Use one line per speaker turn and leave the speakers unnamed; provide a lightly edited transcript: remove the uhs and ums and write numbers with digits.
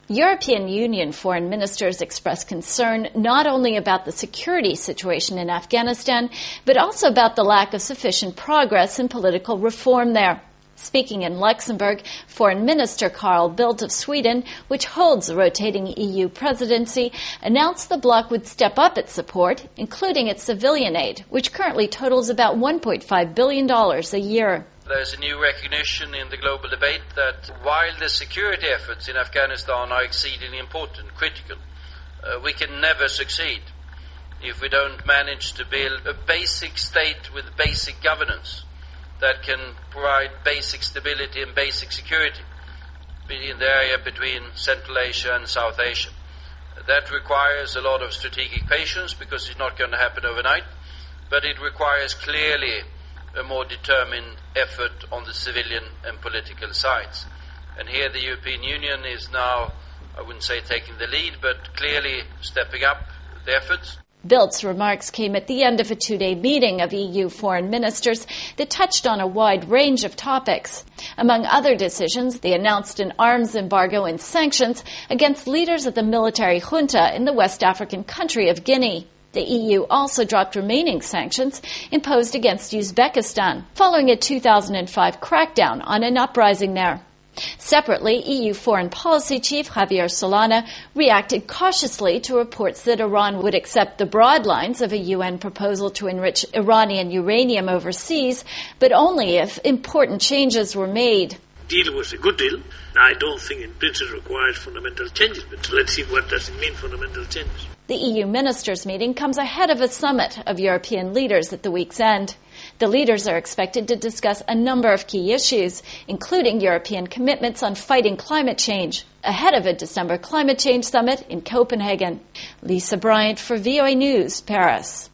European Union foreign ministers expressed concern not only about the security situation in Afghanistan, but also about the lack of sufficient progress in political reform there. Speaking in Luxembourg, Foreign Minister Carl Bildt of Sweden, which holds the rotating EU presidency, announced the bloc would step up its support, including its civilian aid, which currently totals about $1.5 billion a year.
There's a new recognition in the global debate that while the security efforts in Afghanistan are exceedingly important, critical, we can never succeed if we don't manage to build a basic state with basic governance that can provide basic stability and basic security in the area between Central Asia and South Asia. That requires a lot of strategic patience because it's not going to happen overnight, but it requires clearly a more determined effort on the civilian and political sides. And here the European Union is now, I wouldn't say taking the lead, but clearly stepping up the efforts.
Bildt's remarks came at the end of a two-day meeting of EU foreign ministers that touched on a wide range of topics. Among other decisions, they announced an arms embargo and sanctions against leaders of the military junta in the West African country of Guinea. The EU also dropped remaining sanctions imposed against Uzbekistan, following a 2005 crackdown on an uprising there. Separately, EU Foreign Policy Chief Javier Solana reacted cautiously to reports that Iran would accept the broad lines of a UN proposal to enrich Iranian uranium overseas, but only if important changes were made.
The deal was a good deal. I don't think in principle it requires fundamental changes, but let's see what does it mean, fundamental changes.
The EU ministers' meeting comes ahead of a summit of European leaders at the week's end. The leaders are expected to discuss a number of key issues, including European commitments on fighting climate change, ahead of a December climate change summit in Copenhagen. Lisa Bryant for VOA News, Paris.